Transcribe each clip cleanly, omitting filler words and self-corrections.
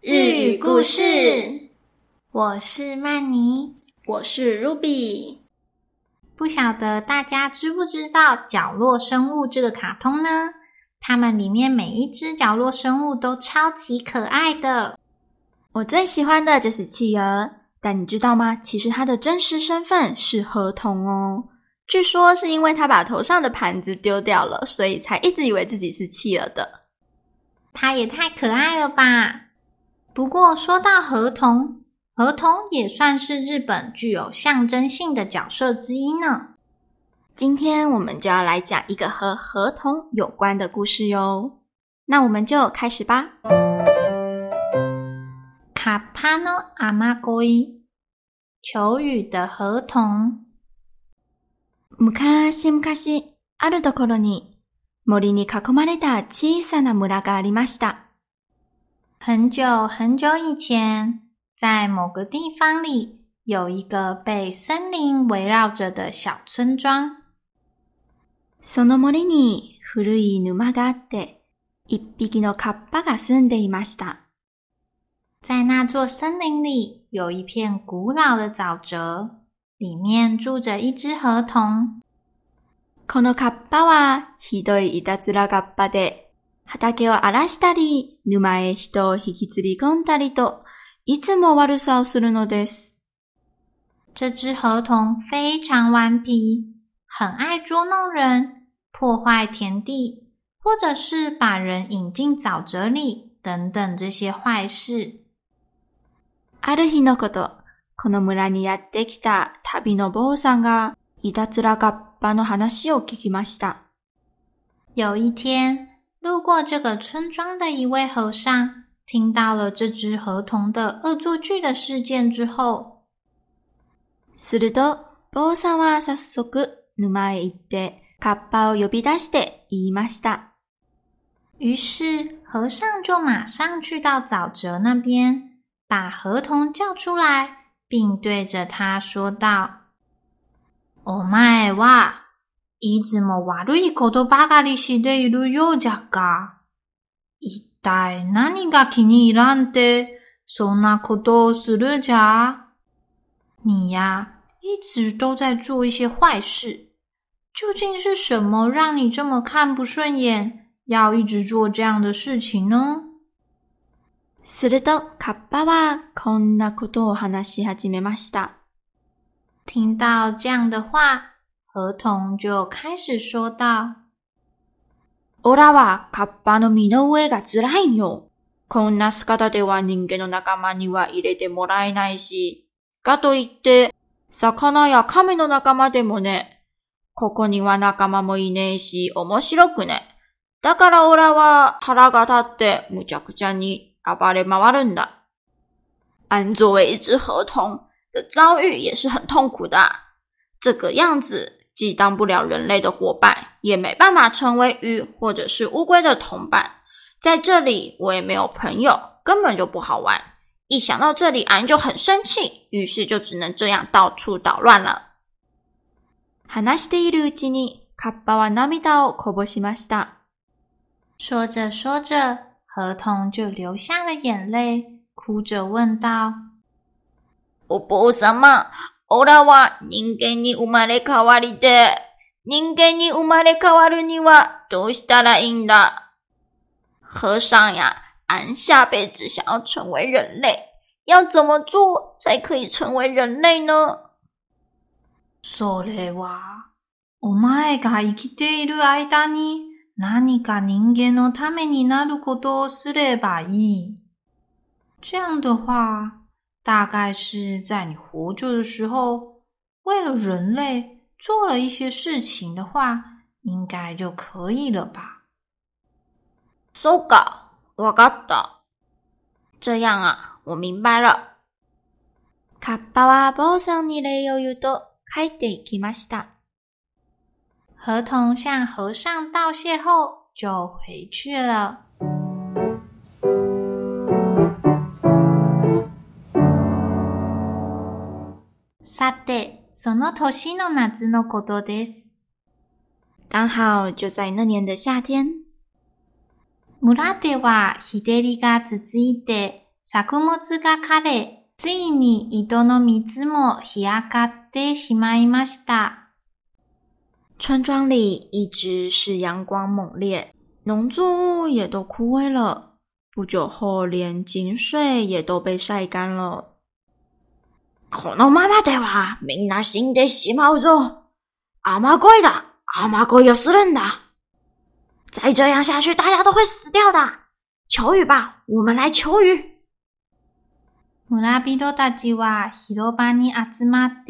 日语故事， 我是曼妮， 我是 Ruby。 不晓得大家知不知道角落生物这个卡通呢？它们里面每一只角落生物都超级可爱的。 我最喜欢的就是企鹅，但你知道吗？其实它的真实身份是河童哦。据说是因为它把头上的盘子丢掉了，所以才一直以为自己是企鹅的。 它也太可爱了吧！不过说到河童，河童也算是日本具有象征性的角色之一呢。 今天我们就要来讲一个和河童有关的故事哟。那我们就开始吧。 カッパの雨乞い，求雨的河童。 昔々あるところに森に囲まれた小さな村がありました。 很久很久以前，在某个地方里，有一个被森林围绕着的小村庄。 その森に古い沼があって、一匹のカッパが住んでいました。 在那座森林里，有一片古老的沼泽，里面住着一只河童。 このカッパはひどいいたずらカッパで、畑を荒らしたり、沼へ人を引きずり込んだりと、いつも悪さをするのです。 这只河童非常顽皮，很爱捉弄人，破坏田地，或者是把人引进沼泽里，等等这些坏事。 ある日のこと、この村にやってきた旅の坊さんが、いたずらカッパの話を聞きました。 有一天，路过这个村庄的一位和尚，听到了这只河童的恶作剧的事件之后， すると、坊さんは早速沼へ行って、カッパを呼び出して言いました。 于是和尚就马上去到沼泽那边，把河童叫出来，并对着他说道：お前はいつも悪いことばかりしているようじゃが、一体何が気に入らんでそんなことをするじゃ？你呀，一直都在做一些坏事，究竟是什么让你这么看不顺眼，要一直做这样的事情呢？ すると、カッパはこんなことを話し始めました。 听到这样的话，河童就開始說道： オラはカッパの身の上が辛いよ。こんな姿では人間の仲間には入れてもらえないし、かといって、魚や亀の仲間でもね、ここには仲間もいねえし、面白くね。だからオラは腹が立ってむちゃくちゃに暴れ回るんだ。俺作为一只河童的遭遇也是很痛苦的啊。这个样子既当不了人类的伙伴，也没办法成为鱼或者是乌龟的同伴。在这里我也没有朋友，根本就不好玩。一想到这里，俺就很生气，于是就只能这样到处捣乱了。話しているうちに、カッパは涙をこぼしました。 说着说着，河童就流下了眼泪，哭着问道： お坊様、オラは人間に生まれ変わりで、人間に生まれ変わるにはどうしたらいいんだ？和尚呀，俺下辈子想要成为人类，要怎么做才可以成为人类呢？ それは、お前が生きている間に何か人間のためになることをすればいい。这样的话，大概是在你活着的时候，为了人类做了一些事情的话，应该就可以了吧。 そうか、わかった。这样啊，我明白了。カッパは坊さんに礼を言うと帰っていきました。 河童向和尚道谢后就回去了。さて、その年の夏のことです。 刚好就在那年的夏天。 村では日照りが続いて、 作物が枯れ、ついに井戸の水も干上がってしまいました。 村庄里一直是阳光猛烈，农作物也都枯萎了，不久后连井水也都被晒干了。このままではみんな死んでしまうぞ。雨乞いだ。雨乞いをするんだ。再这样下去大家都会死掉的。求雨吧，我们来求雨。 村人たちは広場に集まって、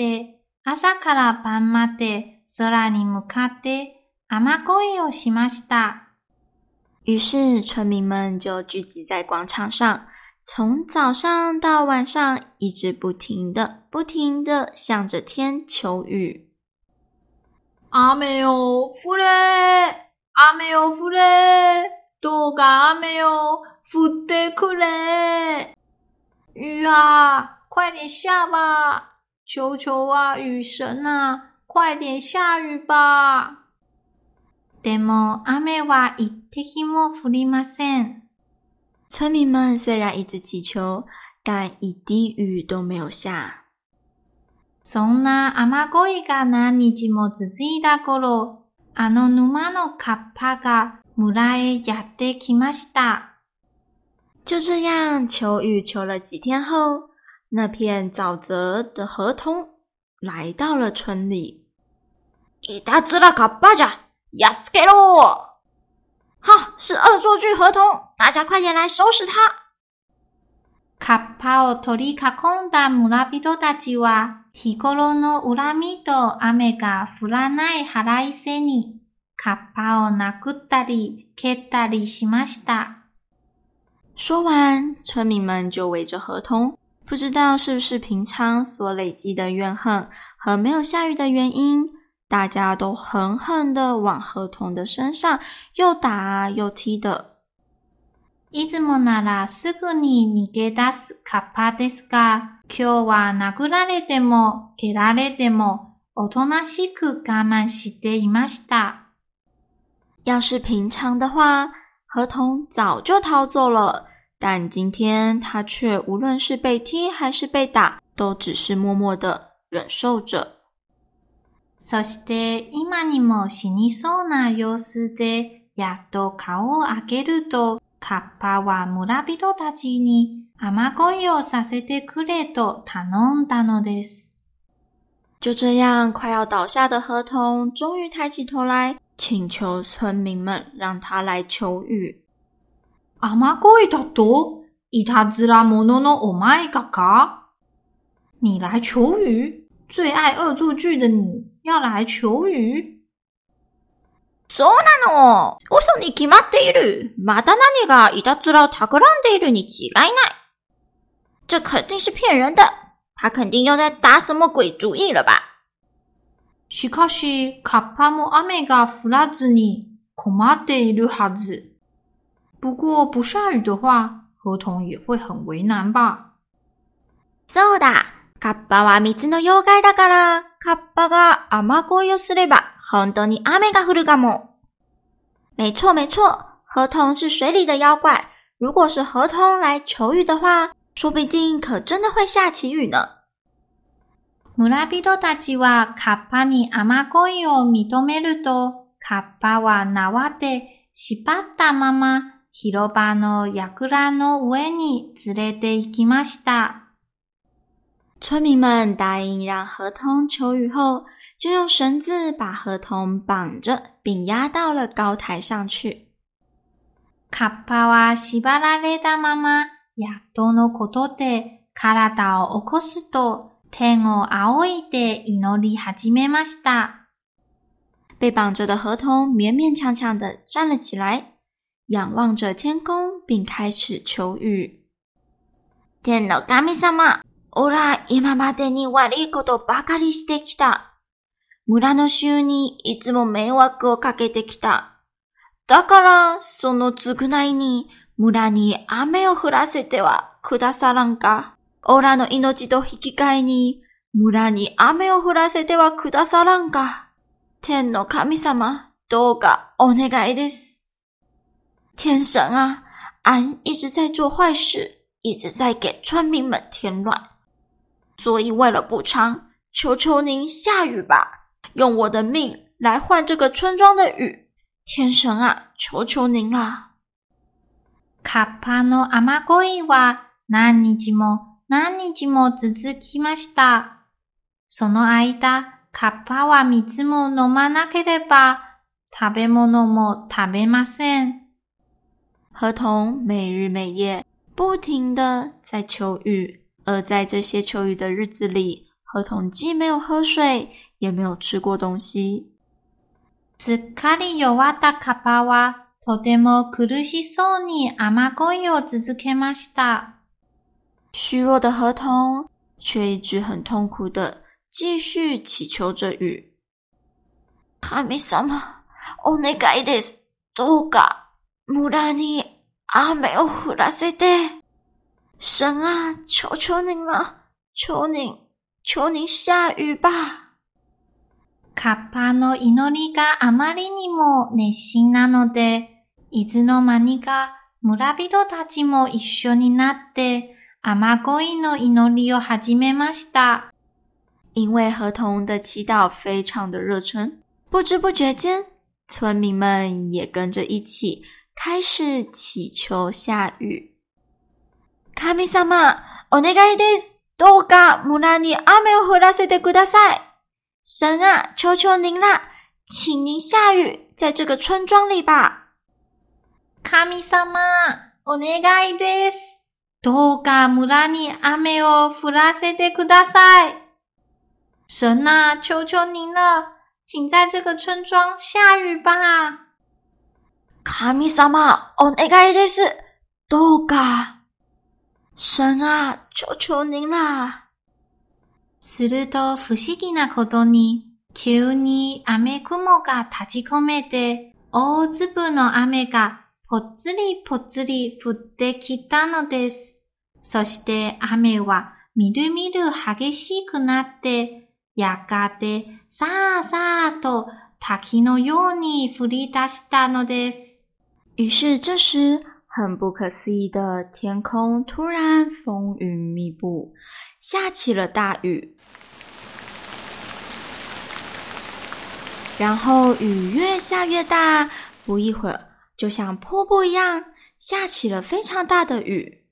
朝から晩まで空に向かって雨乞いをしました。 于是村民们就聚集在广场上，从早上到晚上一直不停的向着天求雨。雨よ降れ！雨よ降れ！どうか雨よ降ってくれ！ 雨啊，快点下吧！求求啊，雨神啊，快点下雨吧！でも雨は一滴も降りません。 村民们虽然一直祈求，但一滴雨都没有下。 そんな雨乞いが何日も続いた頃、あの沼のカッパが村へやってきました。 就这样求雨求了几天后，那片沼泽的河童来到了村里。いたずらカッパじゃ！やっつけろ！哈，是恶作剧河童，大家快点来收拾他！ カッパを取り囲んだ村人たちは、日頃の恨みと雨が降らない腹いせに、カッパを殴ったり蹴ったりしました。 说完，村民们就围着河童，不知道是不是平常所累积的怨恨和没有下雨的原因，大家都狠狠地往河童的身上又打又踢的。 いつもならすぐに逃げ出すカッパですが、今日は殴られても蹴られてもおとなしく我慢していました。 要是平常的话，河童早就逃走了，但今天他却无论是被踢还是被打，都只是默默的忍受着。 そして今にも死にそうな様子で、やっと顔を上げると、カッパは村人たちに雨乞いをさせてくれと頼んだのです。 就这样，快要倒下的河童终于抬起头来，请求村民们让他来求雨。 雨乞いだと？いたずら者のお前がか？你来求雨？最愛惡作劇的你要來求雨？ そうなの！嘘に決まっている！また何がいたずらを企んでいるに違いない！这肯定是骗人的！他肯定又在打什么鬼主意了吧？ しかし、カッパも雨が降らずに困っているはず。不過不下雨的話，河童也會很為難吧？ そうだ！カッパは水の妖怪だから、カッパが雨乞いをすれば、本当に雨が降るかも。没错没错，河童是水里的妖怪，如果是河童来求雨的话，说不定可真的会下起雨呢。 村人たちはカッパに雨乞いを認めると、カッパは縄で縛ったまま広場の櫓の上に連れて行きました。 村民们答应让河童求雨后，就用绳子把河童绑着，并押到了高台上去。 カッパは縛られたまま、やっとのことで体を起こすと、天を仰いで祈り始めました。 被绑着的河童勉勉强强地站了起来，仰望着天空，并开始求雨。天の神様！おら、今までに悪いことばかりしてきた。村の衆にいつも迷惑をかけてきた。だから、その償いに、村に雨を降らせてはくださらんか。おらの命と引き換えに、村に雨を降らせてはくださらんか。天の神様、どうかお願いです。天神啊，俺一直在做坏事。 一直在给村民们添乱，所以为了补偿，求求您下雨吧，用我的命来换这个村庄的雨。天神啊，求求您啦！ カッパの雨乞いは何日も何日も続きました。その間、カッパは水も飲まなければ、食べ物も食べません。 河童每日每夜不停地在求雨，而在这些求雨的日子里，河童既没有喝水，也没有吃过东西。 すっかり弱ったカッパは、とても苦しそうに雨乞いを続けました。 虚弱的河童却一直很痛苦地继续祈求着雨。神様、お願いです。どうか村に雨を降らせて。神啊，求求您了，求您下雨吧。 カッパの祈りがあまりにも熱心なので、いつの間にか村人たちも一緒になって雨乞いの祈りを始めました。 因为河童的祈祷非常的热忱，不知不觉间，村民们也跟着一起开始祈求下雨。神様、お願いです。どうか村に雨を降らせてください。神啊，求求您啦，请您下雨在这个村庄里吧。 神様、お願いです。どうか村に雨を降らせてください。神啊，求求您了，请在这个村庄下雨吧。 神様、お願いです。どうか。神啊，求求您啦。 すると不思議なことに、急に雨雲が立ち込めて、大粒の雨がぽつりぽつり降ってきたのです。そして雨はみるみる激しくなって、やがてさーさーと滝のように降り出したのです。 于是这时，很不可思议的天空突然风云密布，下起了大雨。然后雨越下越大，不一会儿就像瀑布一样下起了非常大的雨。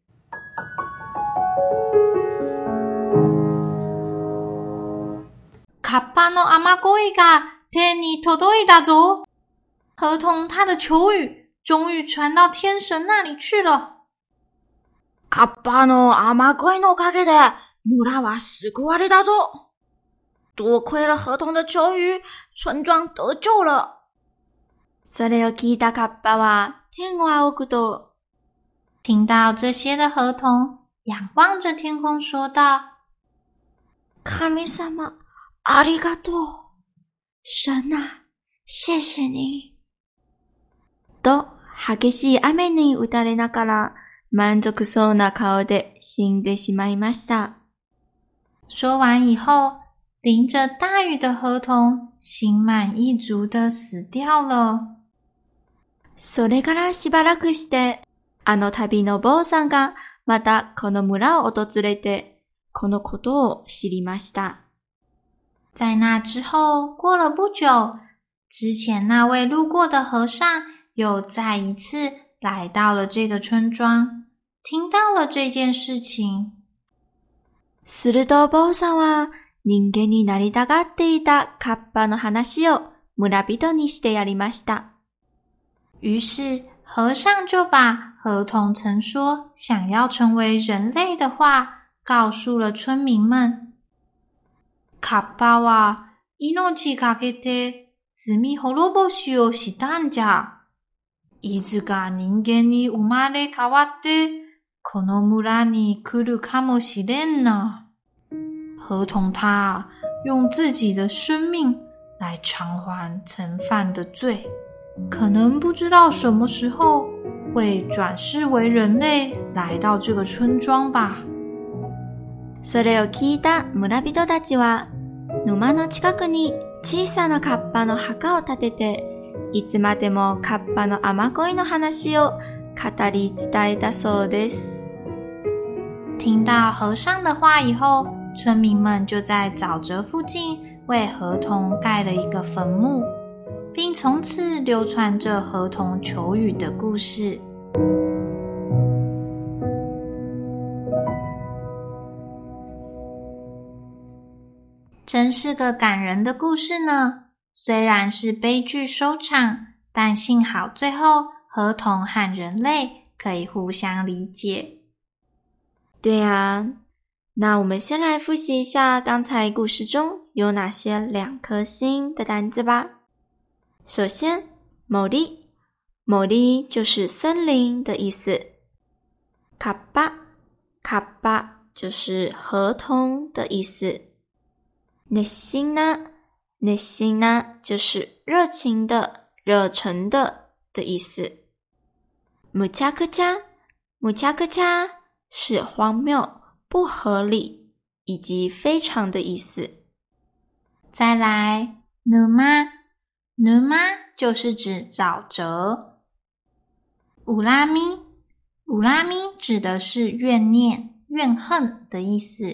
カッパの雨乞いが天に届いたぞ。河童他的求雨终于传到天神那里去了。 カッパの雨乞いのおかげで村は救われたぞ。多亏了河童的求雨，村庄得救了。それを聞いたカッパは天を仰ぐと， 听到这些的河童仰望着天空说道： 神様、ありがとう。神啊，谢谢你。と激しい雨に打たれながら満足そうな顔で死んでしまいました。 说完以后，淋着大雨的河童心满意足地死掉了。 それからしばらくして、旅の坊さんがまたこの村を訪れて、このことを知りました。 在那之后，过了不久，之前那位路过的和尚又再一次来到了这个村庄，听到了这件事情。 すると坊さんは人間になりたがっていたカッパの話を村人にしてやりました。 于是和尚就把河童曾说想要成为人类的话告诉了村民们。カッパは命かけて罪滅ぼしをしたんじゃ。いつか人間に生まれ変わってこの村に来るかもしれんな。河童他用自己的生命来偿还曾犯的罪，可能不知道什么时候会转世为人类来到这个村庄吧。 それを聞いた村人たちは沼の近くに小さなカッパの墓を建てて、いつまでもカッパの雨乞いの話を語り伝えたそうです。 听到和尚的话以后，村民们就在沼泽附近为河童盖了一个坟墓，并从此流传着河童求雨的故事。真是个感人的故事呢。虽然是悲剧收场，但幸好最后河童和人类可以互相理解。 对啊，那我们先来复习一下刚才故事中有哪些2颗星的单字吧。首先，森就是森林的意思。卡巴就是河童的意思。熱心な就是热情的、热忱的意思。むちゃくちゃ是荒谬、不合理以及非常的意思。 再来，沼就是指沼泽。烏拉咪指的是怨念、怨恨的意思。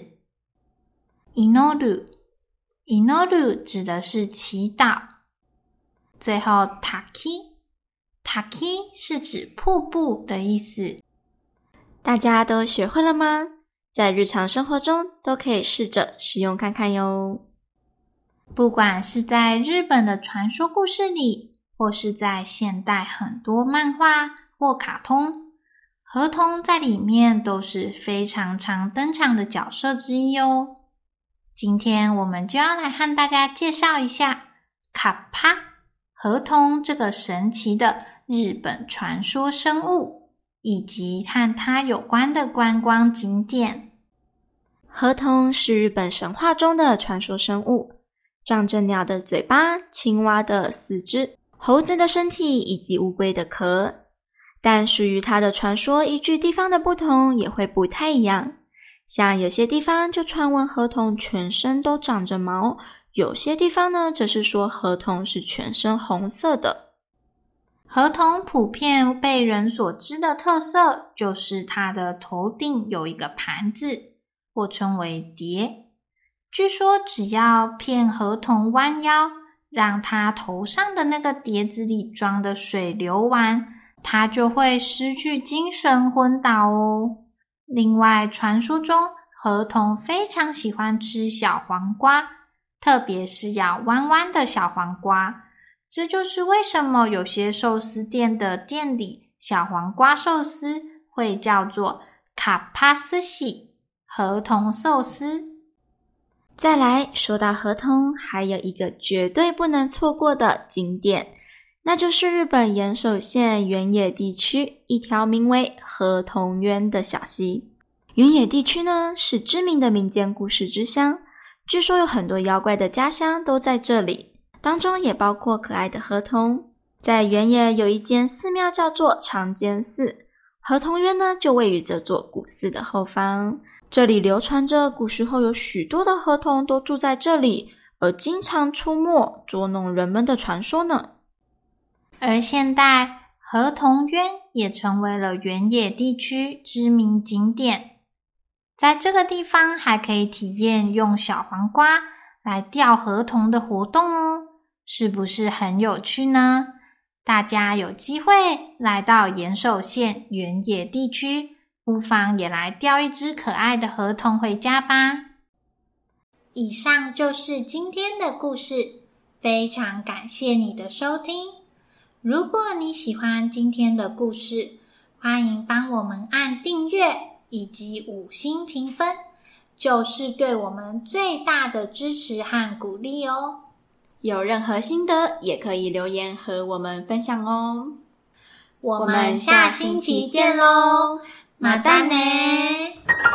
祈指的是祈祷。最后滝是指瀑布的意思。 大家都学会了吗？在日常生活中都可以试着使用看看哟。 不管是在日本的传说故事里，或是在现代很多漫画或卡通，河童在里面都是非常常登场的角色之一哦。今天我们就要来和大家介绍一下卡帕河童这个神奇的日本传说生物，以及和它有关的观光景点。 河童是日本神话中的传说生物，长着鸟的嘴巴、青蛙的四肢、猴子的身体以及乌龟的壳。但属于它的传说依据地方的不同也会不太一样。像有些地方就传闻河童全身都长着毛，有些地方呢则是说河童是全身红色的。 河童普遍被人所知的特色就是它的头顶有一个盘子，或称为碟。据说只要骗河童弯腰，让它头上的那个碟子里装的水流完，它就会失去精神昏倒哦。另外，传说中河童非常喜欢吃小黄瓜，特别是要弯弯的小黄瓜。这就是为什么有些寿司店的店里小黄瓜寿司会叫做卡帕斯喜，河童寿司。 再来，说到河童，还有一个绝对不能错过的景点，那就是日本岩手县原野地区一条名为河童渊的小溪。原野地区呢，是知名的民间故事之乡，据说有很多妖怪的家乡都在这里，当中也包括可爱的河童。在原野有一间寺庙叫做长间寺，河童渊呢就位于这座古寺的后方。这里流传着古时候有许多的河童都住在这里，而经常出没捉弄人们的传说呢。 而现代河童渊也成为了原野地区知名景点，在这个地方还可以体验用小黄瓜来钓河童的活动哦，是不是很有趣呢？大家有机会来到岩手县原野地区，不妨也来钓一只可爱的河童回家吧。以上就是今天的故事，非常感谢你的收听。如果你喜欢今天的故事，欢迎帮我们按订阅以及5星评分，就是对我们最大的支持和鼓励哦。 有任何心得也可以留言和我们分享哦。 我们下星期见咯，またね。